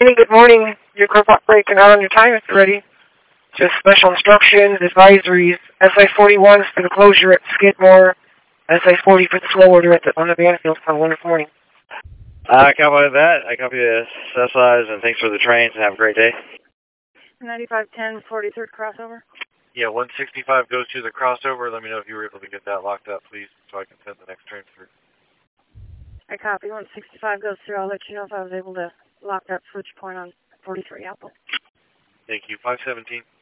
Good morning. Your group operator on your time is ready. Just special instructions, advisories. SI-41 is for the closure at Skidmore. SI-40 for the slow order on the Banfield. Have a wonderful morning. I copy that. I copy the SIs, and thanks for the trains, and have a great day. 9510, 43rd crossover. Yeah, 165 goes to the crossover. Let me know if you were able to get that locked up, please, so I can send the next train through. I copy. 165 goes through. I'll let you know if I was able to lock that switch point on 43 Apple. Thank you. 517.